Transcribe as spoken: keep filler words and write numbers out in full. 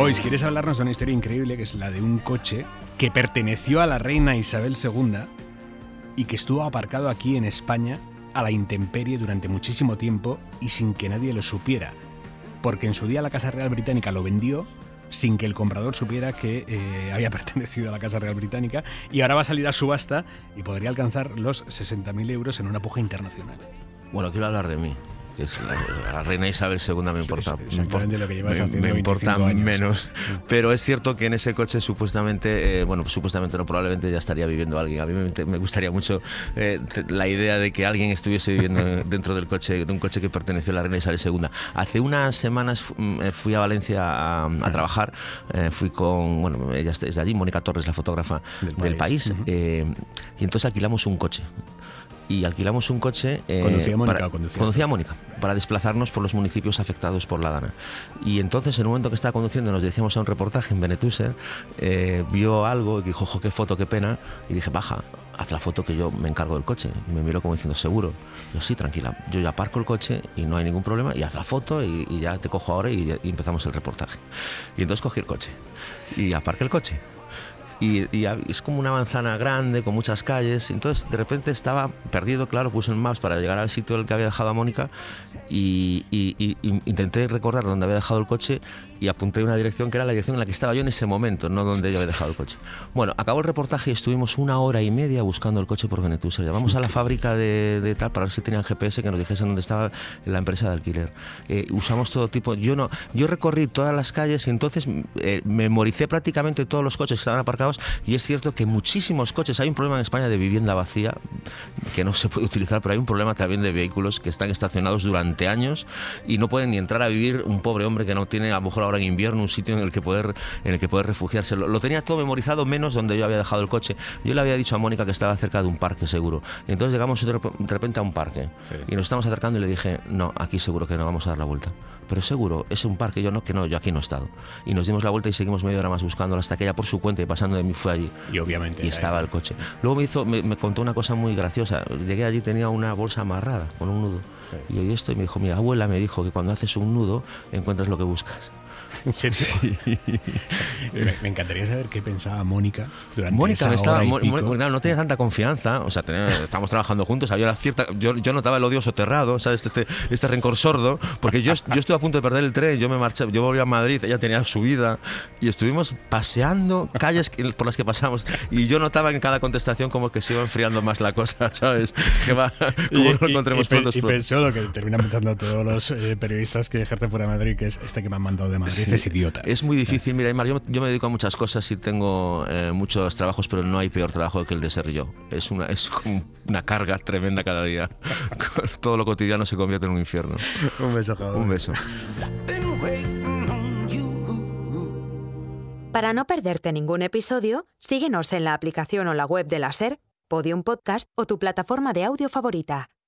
Ois, ¿quieres hablarnos de una historia increíble que es la de un coche que perteneció a la reina Isabel segunda y que estuvo aparcado aquí en España a la intemperie durante muchísimo tiempo y sin que nadie lo supiera? Porque en su día la Casa Real Británica lo vendió sin que el comprador supiera que eh, había pertenecido a la Casa Real Británica, y ahora va a salir a subasta y podría alcanzar los sesenta mil euros en una puja internacional. Bueno, quiero hablar de mí, que es la, la reina Isabel segunda, me importa, es exactamente lo que llevas me, haciendo me importa años. menos, pero es cierto que en ese coche supuestamente, eh, bueno, supuestamente no, probablemente ya estaría viviendo alguien. A mí me, me gustaría mucho eh, la idea de que alguien estuviese viviendo dentro del coche, de un coche que perteneció a la reina Isabel segunda. Hace unas semanas fui a Valencia a, a trabajar, eh, fui con, bueno, ella es de allí, Mónica Torres, la fotógrafa del, del país, país uh-huh. eh, y entonces alquilamos un coche. Y alquilamos un coche. Eh, ¿Conducía Mónica para, o conducías? Conducía a Mónica, para desplazarnos por los municipios afectados por la Dana. Y entonces, en un momento que estaba conduciendo, nos dirigimos a un reportaje en Benetúser, eh, vio algo y dijo, ojo, qué foto, qué pena. Y dije, baja, haz la foto que yo me encargo del coche. Y me miró como diciendo, ¿seguro? Yo, sí, tranquila, yo ya aparco el coche y no hay ningún problema, y haz la foto y, y ya te cojo ahora y, y empezamos el reportaje. Y entonces cogí el coche y aparqué el coche. Y, y es como una manzana grande con muchas calles. Entonces de repente estaba perdido, claro, puse el maps para llegar al sitio del que había dejado a Mónica y, y, y, y intenté recordar dónde había dejado el coche y apunté una dirección que era la dirección en la que estaba yo en ese momento, no donde yo había dejado el coche. Bueno, acabó el reportaje y estuvimos una hora y media buscando el coche por Benetúser. Llamamos a la fábrica de, de tal para ver si tenían G P S que nos dijesen dónde estaba la empresa de alquiler. Eh, usamos todo tipo. Yo no, yo recorrí todas las calles y entonces eh, memoricé prácticamente todos los coches que estaban aparcados. Y es cierto que muchísimos coches, hay un problema en España de vivienda vacía que no se puede utilizar, pero hay un problema también de vehículos que están estacionados durante años y no pueden ni entrar a vivir un pobre hombre que no tiene, a lo mejor ahora en invierno, un sitio en el que poder, en el que poder refugiarse. Lo, lo tenía todo memorizado, menos donde yo había dejado el coche. Yo le había dicho a Mónica que estaba cerca de un parque seguro. Y entonces llegamos de repente a un parque, sí, y nos estamos acercando y le dije, no, aquí seguro que no, vamos a dar la vuelta. Pero seguro, es un parque, yo no, que no, yo aquí no he estado. Y nos dimos la vuelta y seguimos media hora más buscándolo hasta que ella por su cuenta y pasando de mí fue allí. Y obviamente. Y estaba el coche. Luego me hizo, me, me contó una cosa muy graciosa. Llegué allí, tenía una bolsa amarrada con un nudo. Sí. Y oí esto y me dijo, mi abuela me dijo que cuando haces un nudo encuentras lo que buscas. ¿En serio? Sí. me, me encantaría saber qué pensaba Mónica durante Mónica esa estaba, hora y Mo, pico. Mo, no tenía tanta confianza, o sea, tenía, estábamos trabajando juntos, había cierta, yo, yo notaba el odio soterrado, ¿sabes? Este, este rencor sordo, porque yo, yo estuve a punto de perder el tren, yo me marché, yo volví a Madrid, ella tenía su vida, y estuvimos paseando calles por las que pasamos, y yo notaba en cada contestación como que se iba enfriando más la cosa, ¿sabes? Que va, como y, lo encontremos y, pronto. Y, y pensó lo que terminan pensando todos los eh, periodistas que ejercen fuera de Madrid, que es este que me han mandado de Madrid. Sí. Es idiota. Es muy difícil, mira, Aymar, yo, yo me dedico a muchas cosas y tengo eh, muchos trabajos, pero no hay peor trabajo que el de ser yo. Es una, es como una carga tremenda cada día. Todo lo cotidiano se convierte en un infierno. Un beso, Javier. Un beso. Para no perderte ningún episodio, síguenos en la aplicación o la web de la SER, Podium Podcast o tu plataforma de audio favorita.